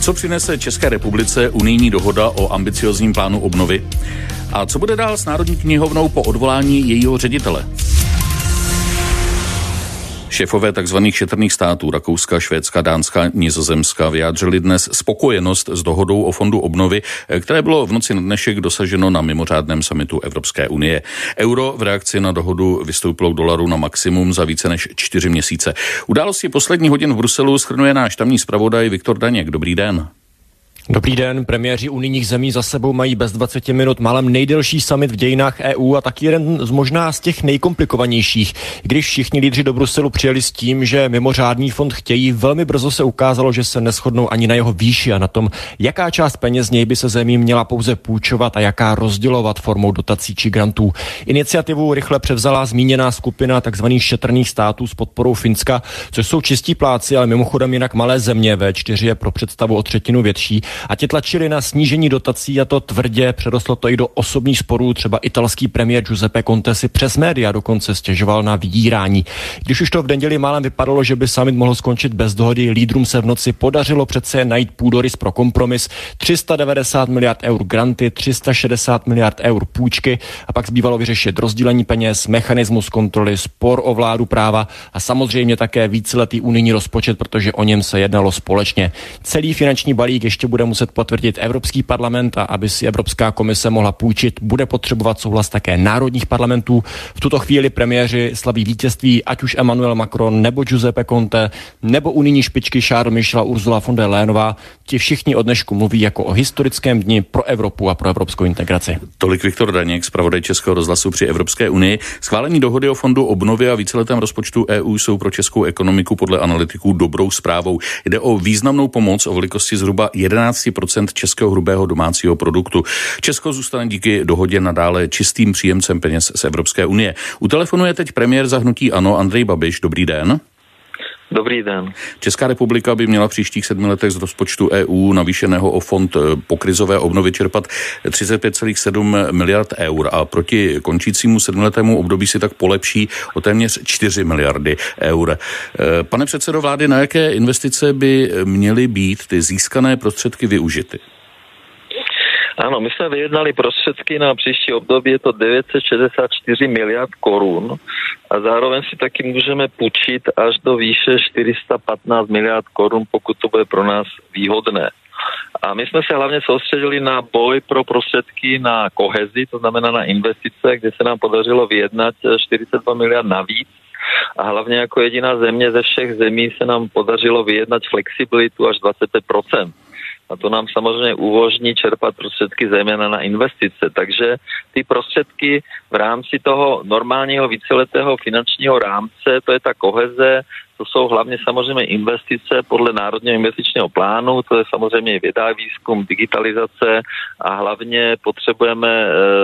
Co přinese České republice unijní dohoda o ambiciózním plánu obnovy? A co bude dál s Národní knihovnou po odvolání jejího ředitele? Šéfové tzv. Šetrných států Rakouska, Švédska, Dánska, Nizozemska vyjádřili dnes spokojenost s dohodou o fondu obnovy, které bylo v noci na dnešek dosaženo na mimořádném summitu Evropské unie. Euro v reakci na dohodu vystoupilo k dolaru na maximum za více než 4 měsíce. Události posledních hodin v Bruselu shrnuje náš tamní zpravodaj Viktor Daněk. Dobrý den. Dobrý den, premiéři unijních zemí za sebou mají bez 20 minut málem nejdelší summit v dějinách EU a taky jeden z možná z těch nejkomplikovanějších. Když všichni lídři do Bruselu přijeli s tím, že mimořádný fond chtějí, velmi brzo se ukázalo, že se neshodnou ani na jeho výši a na tom, jaká část peněz z něj by se zemím měla pouze půjčovat a jaká rozdělovat formou dotací či grantů. Iniciativu rychle převzala zmíněná skupina tzv. Šetrných států s podporou Finska, což jsou čistí pláci, ale mimochodem jinak malé země, V4 je pro představu o třetinu větší. A ti tlačili na snížení dotací a to tvrdě, přerostlo to i do osobních sporů. Třeba italský premiér Giuseppe Conte si přes média dokonce stěžoval na vydírání. Když už to v neděli málem vypadalo, že by summit mohl skončit bez dohody, lídrům se v noci podařilo přece najít půdorys pro kompromis. 390 miliard eur granty, 360 miliard eur půjčky a pak zbývalo vyřešit rozdělení peněz, mechanismus kontroly, spor o vládu práva a samozřejmě také víceletý unijní rozpočet, protože o něm se jednalo společně. Celý finanční balík ještě bude muset potvrdit Evropský parlament a aby si Evropská komise mohla půjčit, bude potřebovat souhlas také národních parlamentů. V tuto chvíli premiéři slaví vítězství, ať už Emmanuel Macron nebo Giuseppe Conte, nebo unijní špičky Charles Michel a Ursula von der Leyenová. Ti všichni od dnešku mluví jako o historickém dni pro Evropu a pro evropskou integraci. Tolik Viktor Daněk, zpravodaj Českého rozhlasu při Evropské unii. Schválení dohody o fondu obnovy a víceletém rozpočtu EU jsou pro českou ekonomiku podle analytiků dobrou zprávou. Jde o významnou pomoc o velikosti zhruba 11% českého hrubého domácího produktu. Česko zůstane díky dohodě nadále čistým příjemcem peněz z Evropské unie. U telefonu je teď premiér za hnutí ANO Andrej Babiš. Dobrý den. Dobrý den. Česká republika by měla v příštích 7 letech z rozpočtu EU navýšeného o fond pokrizové obnovy čerpat 35,7 miliard eur a proti končícímu 7letému období si tak polepší o téměř 4 miliardy eur. Pane předsedo vlády, na jaké investice by měly být ty získané prostředky využity? Áno, my sme vyjednali prostriedky na příští období, je to 964 miliard korun a zároveň si taky můžeme půjčit až do výše 415 miliard korun, pokud to bude pro nás výhodné. A my jsme se hlavně soustředili na boj pro prostředky na kohezi, to znamená na investice, kde se nám podařilo vyjednat 42 miliard navíc. A hlavně jako jediná země ze všech zemí se nám podařilo vyjednat flexibilitu až 25%. A to nám samozřejmě umožní čerpat prostředky zejména na investice. Takže ty prostředky v rámci toho normálního víceletého finančního rámce, to je ta koheze, to jsou hlavně samozřejmě investice podle Národního investičního plánu, to je samozřejmě věda a výzkum, digitalizace a hlavně potřebujeme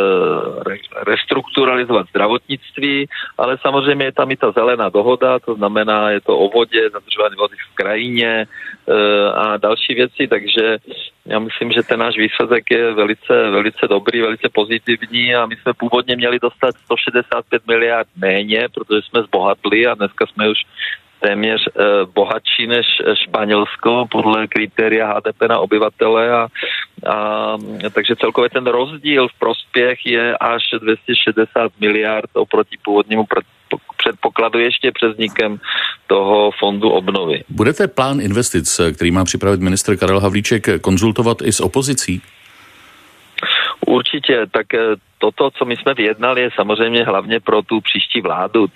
restrukturalizovat zdravotnictví, ale samozřejmě je tam i ta zelená dohoda, to znamená, je to o vodě, zadržování vody v krajině a další věci, takže já myslím, že ten náš výsledek je velice dobrý, velice pozitivní a my jsme původně měli dostat 165 miliard méně, protože jsme zbohatli a dneska jsme už téměř bohatší než Španělsko podle kritéria HDP na obyvatele a takže celkově ten rozdíl v prospěch je až 260 miliard oproti původnímu předpokladu ještě před vznikem toho fondu obnovy. Budete plán investic, který má připravit ministr Karel Havlíček, konzultovat i s opozicí? Určitě, tak toto, co my jsme vyjednali, je samozřejmě hlavně pro tu příští vládu.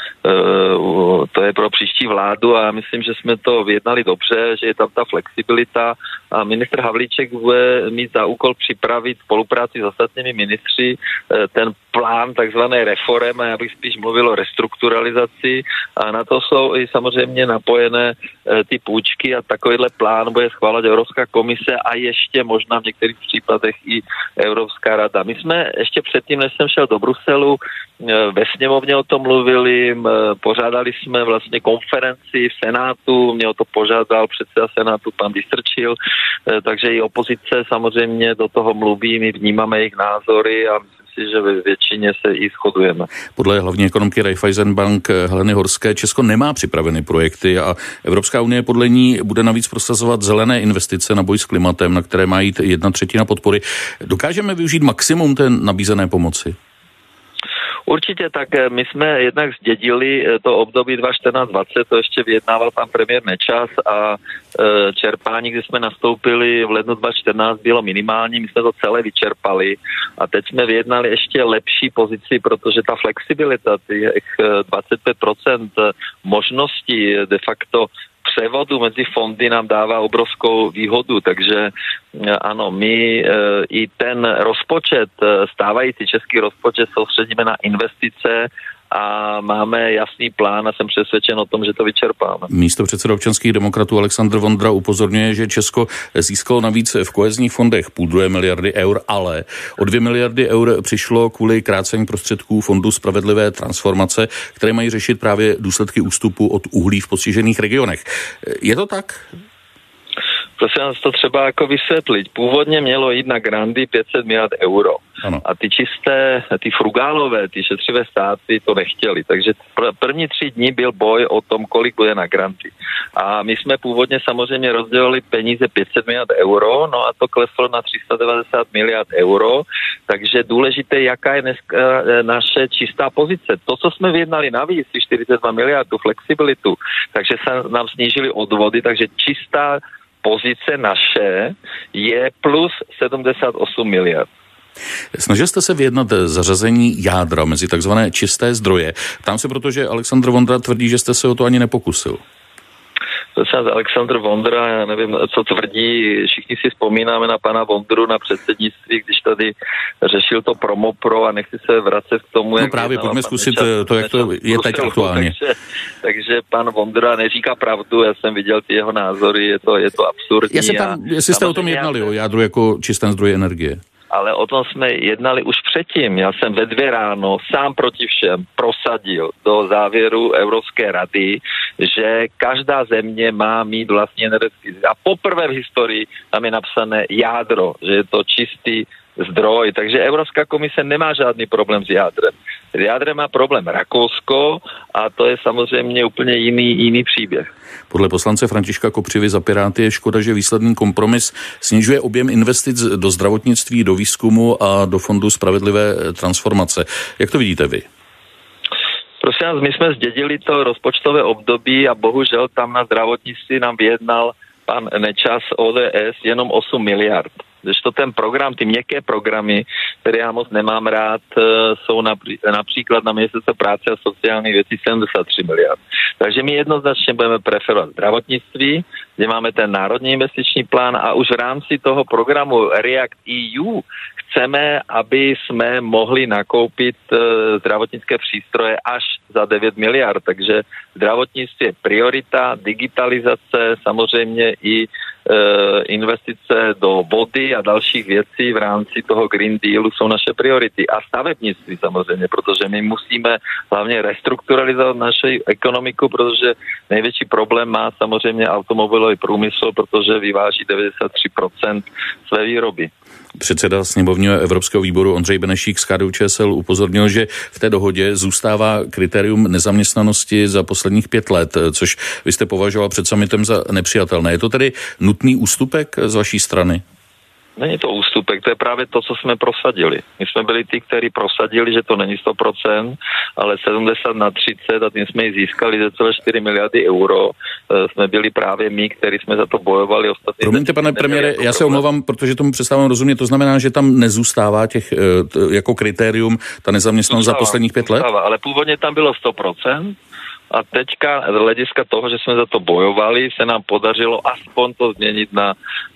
To je pro příští vládu a myslím, že jsme to vyjednali dobře, že je tam ta flexibilita a ministr Havlíček bude mít za úkol připravit spolupráci s ostatními ministři ten plán takzvané reformy, a já bych spíš mluvil o restrukturalizaci a na to jsou i samozřejmě napojené ty půjčky a takovýhle plán bude schválit Evropská komise a ještě možná v některých případech i Evropská rada. My jsme ještě předtím, než jsem šel do Bruselu, ve sněmovně o tom mluvili, pořádali jsme vlastně konferenci v Senátu, mě o to požádal předseda Senátu pan Vystrčil, takže i opozice samozřejmě do toho mluví, my vnímáme jejich názory a myslím si, si, že ve většině se i shodujeme. Podle hlavní ekonomky Raiffeisen Bank Heleny Horské Česko nemá připraveny projekty a Evropská unie podle ní bude navíc prosazovat zelené investice na boj s klimatem, na které má jít 1/3 podpory. Dokážeme využít maximum té nabízené pomoci? Určitě tak, my jsme jednak zdědili to období 2014-2020, to ještě vyjednával pan premiér Nečas a čerpání, kdy jsme nastoupili v lednu 2014, bylo minimální, my jsme to celé vyčerpali a teď jsme vyjednali ještě lepší pozici, protože ta flexibilita, těch 25% možností de facto převodu mezi fondy nám dává obrovskou výhodu, takže ano, my i ten rozpočet, stávající český rozpočet soustředíme na investice a máme jasný plán a jsem přesvědčen o tom, že to vyčerpáme. Místopředseda občanských demokratů Alexandr Vondra upozorňuje, že Česko získalo navíc v kohezních fondech 0,5 miliardy eur, ale o 2 miliardy eur přišlo kvůli krácení prostředků Fondu spravedlivé transformace, které mají řešit právě důsledky ústupu od uhlí v postižených regionech. Je to tak? Prosím vás, to třeba jako vysvětlit. Původně mělo jít na granty 500 miliard euro. Ano. A ty čisté, ty frugálové, ty šetřivé státy to nechtěli. Takže první 3 dny byl boj o tom, kolik bude na granty. A my jsme původně samozřejmě rozdělili peníze 500 miliard euro, no a to kleslo na 390 miliard euro. Takže důležité, jaká je dneska naše čistá pozice. To, co jsme vyjednali navíc, 42 miliard, tu flexibilitu, takže se nám snížily odvody, takže čistá pozice naše je plus 78 miliard. Snažil jste se vyjednat zařazení jádra mezi takzvané čisté zdroje. Ptám se, protože Alexandr Vondra tvrdí, že jste se o to ani nepokusil. Alexandr Vondra, já nevím, co tvrdí, všichni si vzpomínáme na pana Vondru na předsednictví, když tady řešil to Promopro a nechci se vracet k tomu, jak právě pojďme zkusit to, jak to je teď aktuálně. Takže pan Vondra neříká pravdu, já jsem viděl ty jeho názory, je to absurdní. Jestli jste o tom jednali, o jádru jako čistém zdroji energie. Ale o tom jsme jednali už předtím. Já jsem ve 2 ráno sám proti všem prosadil do závěru Evropské rady, že každá země má mít vlastní energetický zdroj. A poprvé v historii tam je napsané jádro, že je to čistý zdroj. Takže Evropská komise nemá žádný problém s jádrem. S jádrem má problém Rakousko a to je samozřejmě úplně jiný příběh. Podle poslance Františka Kopřivy za Piráty je škoda, že výsledný kompromis snižuje objem investic do zdravotnictví, do výzkumu a do Fondu spravedlivé transformace. Jak to vidíte vy? Prosím vás, my jsme zdědili to rozpočtové období a bohužel tam na zdravotnictví nám vyjednal pan Nečas ODS jenom 8 miliard. Když to ten program, ty měkké programy, které já moc nemám rád, jsou například na Ministerstvu práce a sociálních věcí 73 miliard. Takže my jednoznačně budeme preferovat zdravotnictví, kde máme ten národní investiční plán a už v rámci toho programu React EU chceme, aby jsme mohli nakoupit zdravotnické přístroje až za 9 miliard. Takže zdravotnictví je priorita, digitalizace, samozřejmě i investice do vody a dalších věcí v rámci toho Green Dealu jsou naše priority. A stavebnictví samozřejmě, protože my musíme hlavně restrukturalizovat naši ekonomiku, protože největší problém má samozřejmě automobilový průmysl, protože vyváží 93% své výroby. Předseda sněmovního Evropského výboru Ondřej Benešík z KDU-ČSL upozornil, že v té dohodě zůstává kritérium nezaměstnanosti za posledních 5 let, což vy jste považoval před summitem za nepřijatelné. Je to tedy nutný ústupek z vaší strany? Není to ústupek, to je právě to, co jsme prosadili. My jsme byli ty, kteří prosadili, že to není 100%, ale 70/30 a tím jsme ji získali 2,4 miliardy euro. Jsme byli právě my, kteří jsme za to bojovali. Promiňte, pane premiére, já se omlouvám, protože tomu přestávám rozumět. To znamená, že tam nezůstává jako kritérium ta nezaměstnanost za posledních 5 let? Ale původně tam bylo 100%. A teďka z hlediska toho, že jsme za to bojovali, se nám podařilo aspoň to změnit na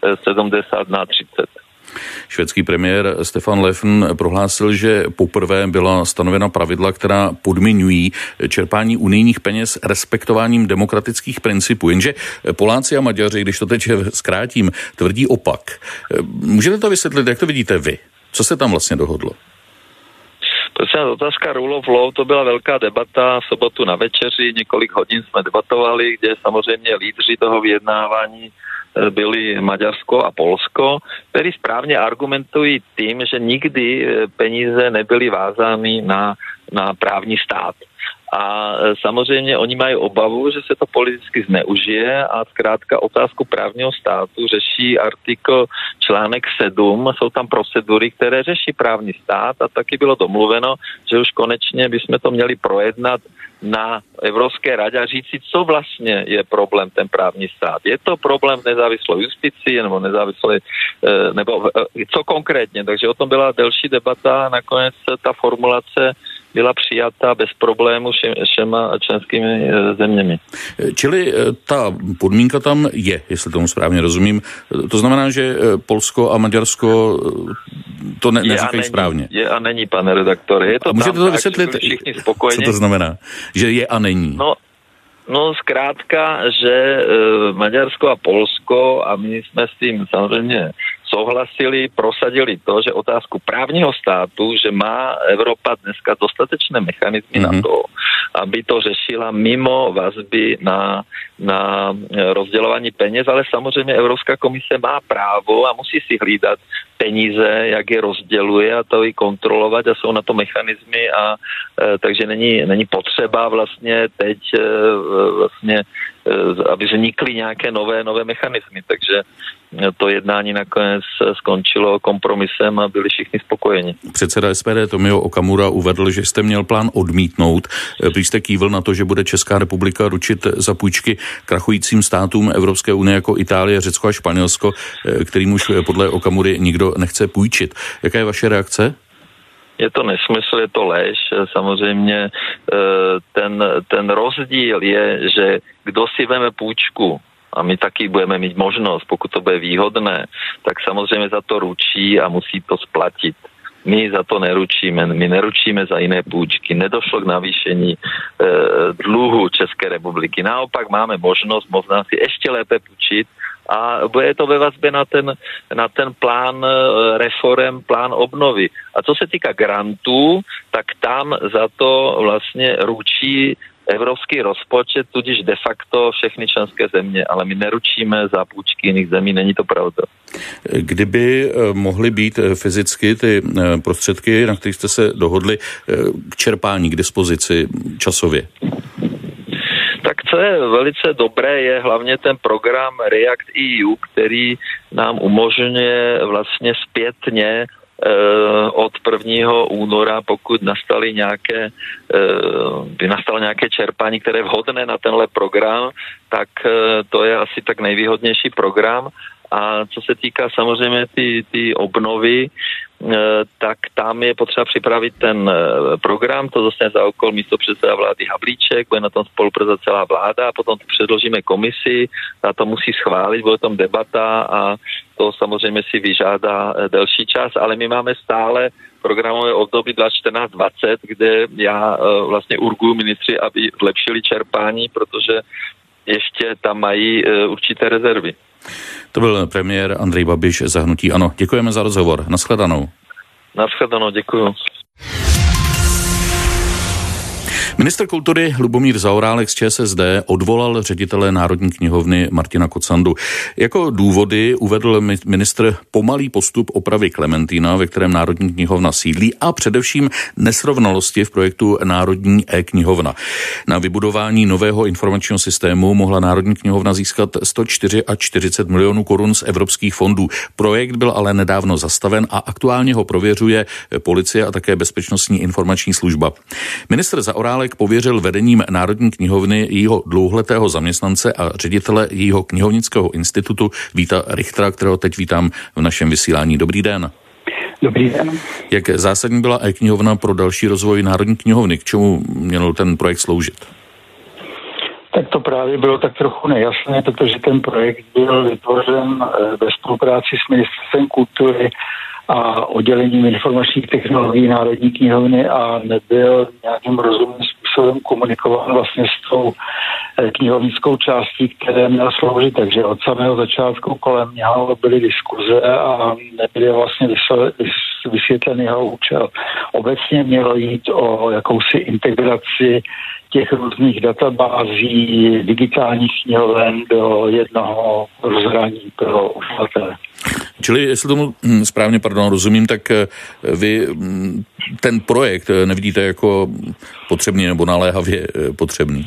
70/30. Švédský premiér Stefan Löfven prohlásil, že poprvé byla stanovena pravidla, která podmiňují čerpání unijních peněz respektováním demokratických principů. Jenže Poláci a Maďaři, když to teď zkrátím, tvrdí opak. Můžete to vysvětlit, jak to vidíte vy? Co se tam vlastně dohodlo? Prosím, otázka rule of law, to byla velká debata v sobotu na večeři, několik hodin jsme debatovali, kde samozřejmě lídři toho vyjednávání byly Maďarsko a Polsko, ktorí správne argumentují tým, že nikdy peníze nebyly vázány na právní stát. A samozřejmě oni mají obavu, že se to politicky zneužije a zkrátka otázku právního státu řeší artikl článek 7. Jsou tam procedury, které řeší právní stát a taky bylo domluveno, že už konečně bychom to měli projednat na Evropské radě a říci, co vlastně je problém ten právní stát. Je to problém nezávislou justici nebo nezávislé, nebo co konkrétně. Takže o tom byla delší debata a nakonec ta formulace byla přijata bez problému všema členskými zeměmi. Čili ta podmínka tam je, jestli tomu správně rozumím. To znamená, že Polsko a Maďarsko to neříkají správně. Je a není, pane redaktore. Je to a můžete tam to vysvětlit, co to znamená? Že je a není? No zkrátka, že Maďarsko a Polsko, a my jsme s tím samozřejmě souhlasili, prosadili to, že otázku právního státu, že má Evropa dneska dostatečné mechanizmy na to, aby to řešila mimo vazby na rozdělování peněz, ale samozřejmě Evropská komise má právo a musí si hlídat peníze, jak je rozděluje a to i kontrolovat a jsou na to mechanismy a takže není potřeba vlastně teď aby vznikly nějaké nové mechanismy, takže to jednání nakonec skončilo kompromisem a byli všichni spokojeni. Předseda SPD Tomio Okamura uvedl, že jste měl plán odmítnout. Když jste kývl na to, že bude Česká republika ručit za půjčky krachujícím státům Evropské unie jako Itálie, Řecko a Španělsko, kterým už podle Okamury nikdo nechce půjčit. Jaká je vaše reakce? Je to nesmysl, je to lež. Samozřejmě ten rozdíl je, že kdo si veme půjčku, a my taky budeme mít možnost, pokud to bude výhodné, tak samozřejmě za to ručí a musí to splatit. My za to neručíme, my neručíme za jiné půjčky. Nedošlo k navýšení dluhu České republiky. Naopak máme možnost možná si ještě lépe půjčit a bude to ve vazbě na ten plán reforem, plán obnovy. A co se týká grantů, tak tam za to vlastně ručí evropský rozpočet, tudíž de facto všechny členské země, ale my neručíme za půjčky jiných zemí, není to pravda. Kdyby mohly být fyzicky ty prostředky, na kterých jste se dohodli, k čerpání, k dispozici časově? Tak co je velice dobré, je hlavně ten program React EU, který nám umožňuje vlastně zpětně od 1. února, pokud nastalo nějaké čerpání, které je vhodné na tenhle program, tak to je asi tak nejvýhodnější program. A co se týká samozřejmě ty obnovy, tak tam je potřeba připravit ten program, to dostane za úkol místopředseda vlády Havlíček, bude na tom spolupracovat celá vláda a potom to předložíme komisi, a to musí schválit, bude tam debata a to samozřejmě si vyžádá delší čas, ale my máme stále programové období 2014-2020, kde já vlastně urguju ministři, aby zlepšili čerpání, protože ještě tam mají určité rezervy. To byl premiér Andrej Babiš za hnutí ANO. Děkujeme za rozhovor. Nashledanou. Nashledanou, děkuju. Ministr kultury Lubomír Zaorálek z ČSSD odvolal ředitele Národní knihovny Martina Kocandu. Jako důvody uvedl ministr pomalý postup opravy Klementína, ve kterém Národní knihovna sídlí, a především nesrovnalosti v projektu Národní e-knihovna. Na vybudování nového informačního systému mohla Národní knihovna získat 144 milionů korun z evropských fondů. Projekt byl ale nedávno zastaven a aktuálně ho prověřuje policie a také Bezpečnostní informační služba. Ministr Zaorálek pověřil vedením Národní knihovny jejího dlouholetého zaměstnance a ředitele jejího knihovnického institutu Víta Richtera, kterého teď vítám v našem vysílání. Dobrý den. Dobrý den. Jak zásadní byla e-knihovna pro další rozvoj Národní knihovny? K čemu měl ten projekt sloužit? Tak to právě bylo tak trochu nejasné, protože ten projekt byl vytvořen ve spolupráci s Ministerstvem kultury a oddělením informačních technologií Národní knihovny a nebyl nějakým rozumným způsobem komunikován vlastně s tou knihovnickou částí, které měl sloužit. Takže od samého začátku kolem něho byly diskuze a nebyly vlastně vysvětlen jeho účel. Obecně mělo jít o jakousi integraci těch různých databází, digitálních knihoven do jednoho rozhraní pro uživatele. Čili, jestli tomu správně rozumím, tak vy ten projekt nevidíte jako potřebný nebo naléhavě potřebný?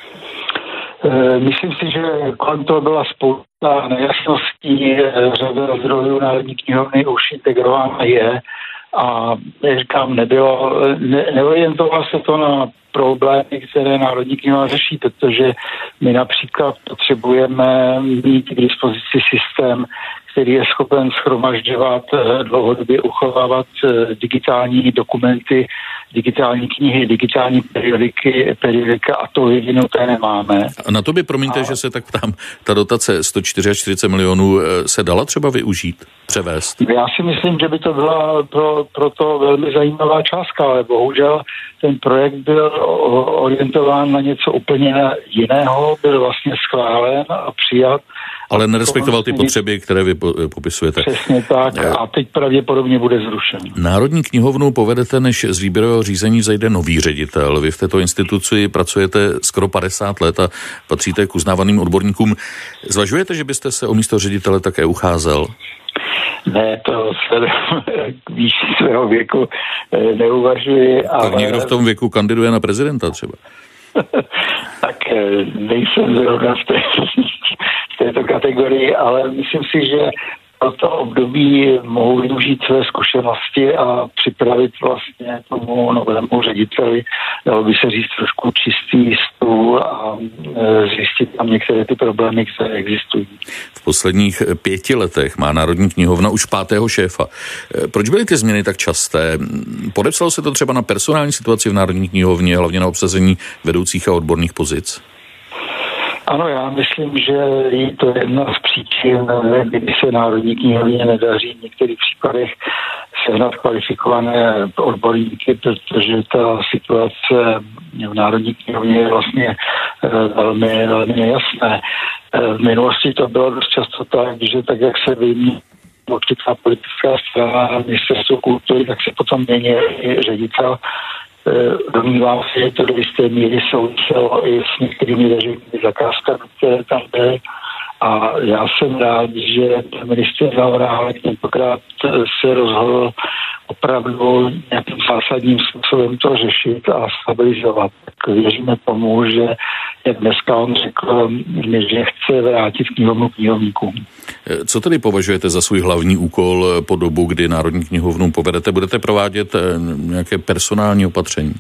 Myslím si, že kolem toho byla spousta nejasností, řada zdrojů Národní knihovny už integrována je a jak říkám, neorientovalo se to na problémy, které Národní knihovna řeší, protože my například potřebujeme mít k dispozici systém, který je schopen shromažďovat, dlouhodobě uchovávat digitální dokumenty, digitální knihy, digitální periodika a to vyvinuté nemáme. A na to by, promiňte, že se tak ptám, ta dotace 144 milionů se dala třeba využít, převést? Já si myslím, že by to byla pro to velmi zajímavá částka, ale bohužel ten projekt byl orientován na něco úplně jiného, byl vlastně schválen a přijat. Ale nerespektoval ty potřeby, které vy popisujete. Přesně tak a teď pravděpodobně bude zrušen. Národní knihovnu povedete, než z výběrového řízení zajde nový ředitel. Vy v této instituci pracujete skoro 50 let a patříte k uznávaným odborníkům. Zvažujete, že byste se o místo ředitele také ucházel? Ne, to se výš svého věku neuvažuji. Tak někdo v tom věku kandiduje na prezidenta třeba? Tak nejsem zrovna v této kategorii, ale myslím si, že pro to období mohou využít své zkušenosti a připravit vlastně tomu novému řediteli, dalo by se říct, trošku čistý stůl a zjistit tam některé ty problémy, které existují. V posledních 5 letech má Národní knihovna už 5. šéfa. Proč byly ty změny tak časté? Podepsalo se to třeba na personální situaci v Národní knihovně, hlavně na obsazení vedoucích a odborných pozic? Ano, já myslím, že to je jedna z příčin, kdy se Národní knihovně nedaří v některých případech sehnat kvalifikované odborníky, protože ta situace v Národní knihovně je vlastně velmi, velmi nejasné. V minulosti to bylo dost často tak, že tak, jak se vymění určitá politická strana na ministerstvu kultury, tak se potom mění i ředitel. Domnívám se, že to do jisté míry souviselo i s některými veřejnými zakázkami, které tam byly. A já jsem rád, že ministr Zaorálek tentokrát se rozhodl opravdu nějakým zásadním způsobem to řešit a stabilizovat. Tak věříme tomu, že jak dneska on řekl, že chce vrátit knihovnu knihovníkům. Co tedy považujete za svůj hlavní úkol po dobu, kdy Národní knihovnu povedete? Budete provádět nějaké personální opatření?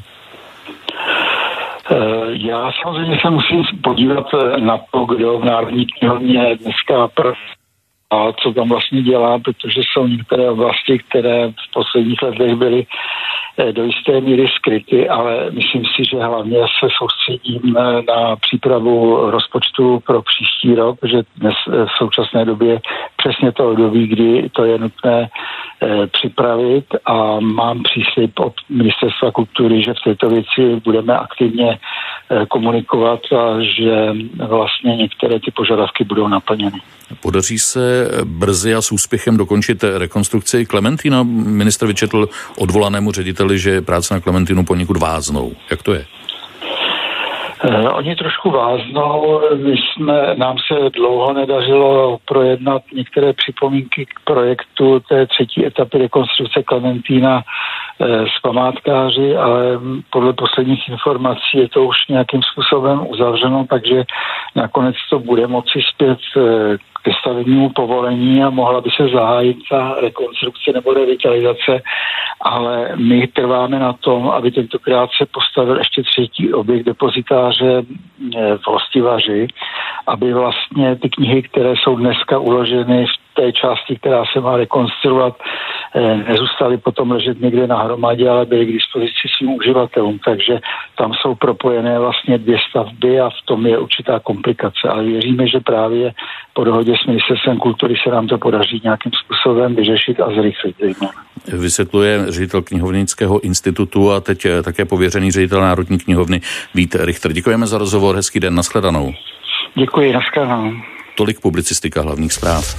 Já samozřejmě se musím podívat na to, kdo v Národní knihovně dneska a co tam vlastně dělá, protože jsou některé oblasti, které v posledních letech byly do jisté míry skryty, ale myslím si, že hlavně se soustředím na přípravu rozpočtu pro příští rok, že dnes v současné době přesně to období, kdy to je nutné připravit a mám příslib od Ministerstva kultury, že v této věci budeme aktivně komunikovat a že vlastně některé ty požadavky budou naplněny. Podaří se brzy a s úspěchem dokončit rekonstrukci Klementina? Ministr vyčetl odvolanému řediteli, že práce na Klementinu poněkud váznou. Jak to je? Oni trošku váznou. Nám se dlouho nedařilo projednat některé připomínky k projektu té 3. etapy rekonstrukce Klementina s památkáři, ale podle posledních informací je to už nějakým způsobem uzavřeno, takže nakonec to bude moci zpět ke stavebnímu povolení a mohla by se zahájit ta rekonstrukce nebo revitalizace, ale my trváme na tom, aby tentokrát se postavil ještě 3. objekt depozitáře v Hostivaři, aby vlastně ty knihy, které jsou dneska uloženy v té části, která se má rekonstruovat, nezůstaly potom ležet někde na hromadě, ale byly k dispozici svým uživatelům, takže tam jsou propojené vlastně 2 stavby a v tom je určitá komplikace, ale věříme, že právě po dohodě s Ministerstvem kultury se nám to podaří nějakým způsobem vyřešit a zrychlit. Vysvětluje ředitel Knihovnického institutu a teď také pověřený ředitel Národní knihovny Vít Richter. Děkujeme za rozhovor, hezký den, nashledanou. Děkuji, nashledanou. Tolik publicistika hlavních zpráv.